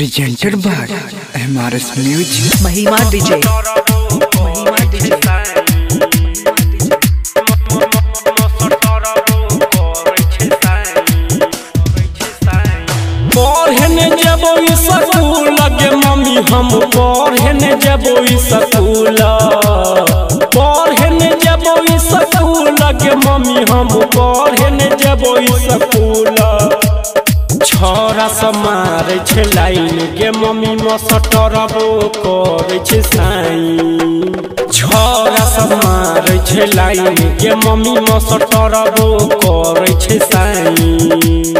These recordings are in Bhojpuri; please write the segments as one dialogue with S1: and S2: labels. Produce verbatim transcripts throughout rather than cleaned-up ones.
S1: presented by M R S Music.
S2: Mahima D J. Mahima D J.
S3: पढ़ने जबो स्कूल लगे मम्मी हम पढ़ने जबो स्कूल पढ़ने जबो स्कूल लगे मम्मी हम पढ़ने जबो स्कूल छोरा समार छे लाइन गे मम्मी मसटरबो करे छे साइन छोरा समार छे लाइन गे मम्मी मसटरबो करे छे साइन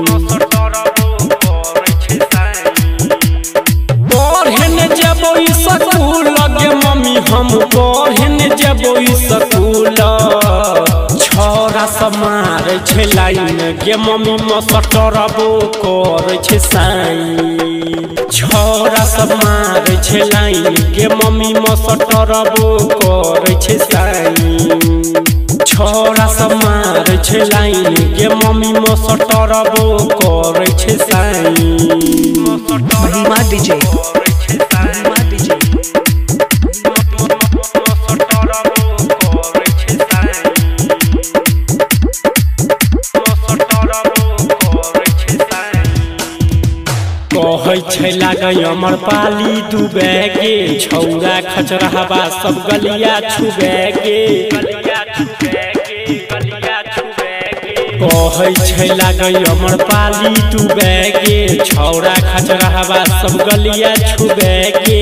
S3: पढ़ने जबो स्कूल लगे मम्मी हम पढ़ने जबो स्कूल छोरा समार छे लाइन गे मम्मी मसटरबो करे छे साइन छोरा समार छे लाइन गे मम्मी मसटरबो करे छे साइन छोरा समार छे लाइन गे मम्मी मसटरबो करे छे sign
S2: Mahima D J. Mahima D J.
S3: कहै छै लागै हमर पाली डूबे गे छौरा खचरहबा सब गलिया छुबे गे कहै छै लागै हमर पाली डूबे गे छौरा खचरहबा सब गलिया छुबे गे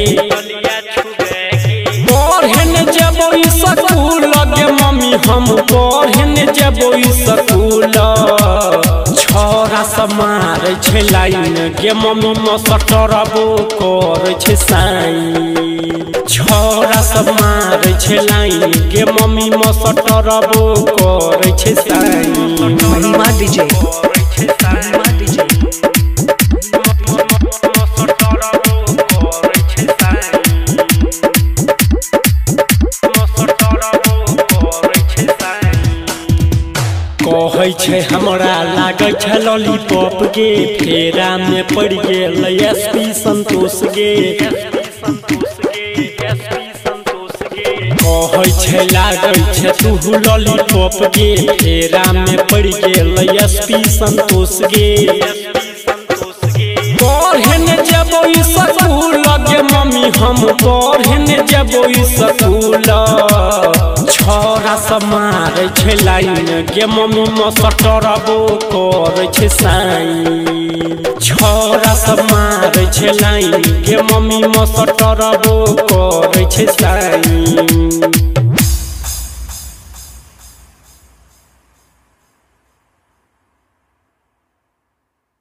S3: पढ़ने जबो स्कूल लगे मम्मी हम पढ़ने जबो स्कूल छोरा समार छे लाइन गे मम्मी मसटरबो करे छे साइन छोरा समार छे लाइन गे मम्मी मसटरबो करे छे sign
S2: Mahima D J. Mahima D J. कहै छै हमरा लागै छै लॉलीपॉप गे फेरा में पड़ गेल एसपी संतोष गे कहै छै लागै छै तू लॉलीपॉप गे फेरा में पड़ गेल एसपी संतोष गे पढ़ने जबो स्कूल लगे मम्मी हम पढ़ने जबो स्कूल छोरा समार छे लाइन गे मम्मी मसटरबो करे छे साइन छोरा समार छे लाइन गे मम्मी मसटरबो करे छे साइन